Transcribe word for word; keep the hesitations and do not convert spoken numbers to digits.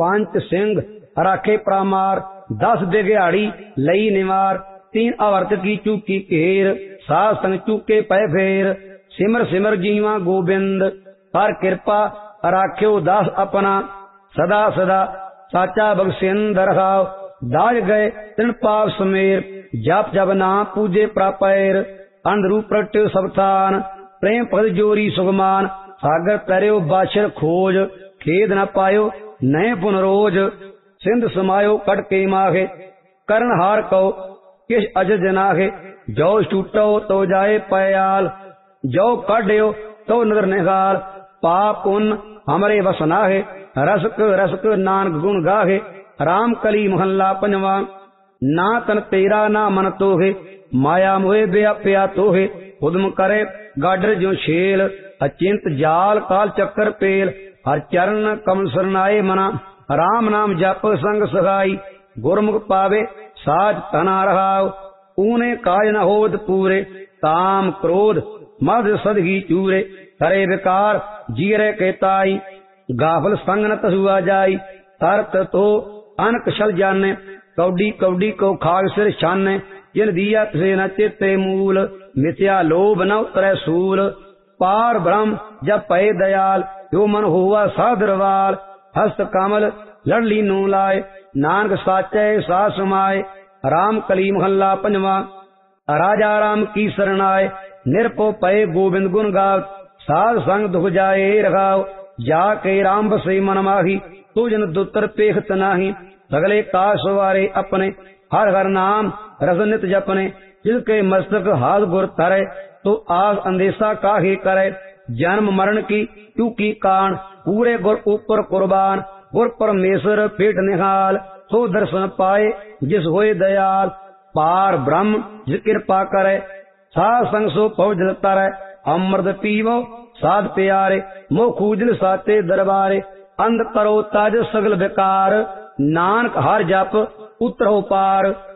पंच सिंह राखे परामार, दस बिघाड़ी लई निवार, तीन अवर्त की चूकी घेर, साध संग चूके पै फेर, सिमर सिमर जीवा गोबिंद, हर कृपा राख्यो दास अपना, सदा सदा साचा बख्शिंद रखाओ, दाज गए तृण पाप समेर, जप जप नाम पूजे प्रापैर, अंधरू प्रगट्यो सब थान, प्रेम पद जोरी सुगमान, सागर तैर्यो बाछर खोज, खेद न पायो नए पुनरोज, सिंध समायो कटके माहे, करण हार कहो किश अजज नाहे, जो छूटो तो जाए पयाल, जो काढ़ो तो नजर निहाल, पाप पुन हमरे बस नाहे, रसक रसक नानक गुण गाहे, राम कली मोहल्ला पंजवा, ना तन तेरा ना मन तोहे, माया मोहे व्याप्या तोहे, उदम करे गाडर जो छेल, अचिंत जाल काल चक्कर पेल, हर चरण कमल सरनाए मना, राम नाम जप संग सहाई, गुरमुख पावे साज तना रहाओ, ऊने काज न होत पूरे, ताम क्रोध मद सदगी चूरे, करे विकार जीरे के ताई, गाफल संग न तसुआ जाई, तरत तो अनक छल जाने, कौडी कौडी को खाग सिर छाने, जिन दिया से न चित्ते मूल, मिथ्या लोभ न उतरै सूल, पार ब्रह्म जब पै दयाल, जो मन हुआ साधरवाल, हस्त कमल लड़ली नू लाए, नानक साचे सा समाए, राम कली मोहल्ला पंजवा, राजा राम की शरणाए, निरपो पै गोविंद गुण गाव, साध संग दुख जाए रखाओ, जाके राम बसे मन माही, तुझन दुतर पेखत नाही, सगले काश सवारे अपने, हर हर नाम रस नित जपने, जिसके मस्तक हाथ गुर धरे, तो आस अंदेशा काहे करे, जन्म मरण की चूकी कान, पूरे गुर ऊपर कुर्बान, गुर परमेश्वर पेट निहाल, सो दर्शन पाए जिस होए दयाल, पार ब्रह्म जिस कृपा करे, साध संग सो पहुँच तरै, अमृत पीवो साध प्यारे, मोख उजल साते दरबारे, अंध करो ताज सगल बेकार, नानक हर जप उतरो पार।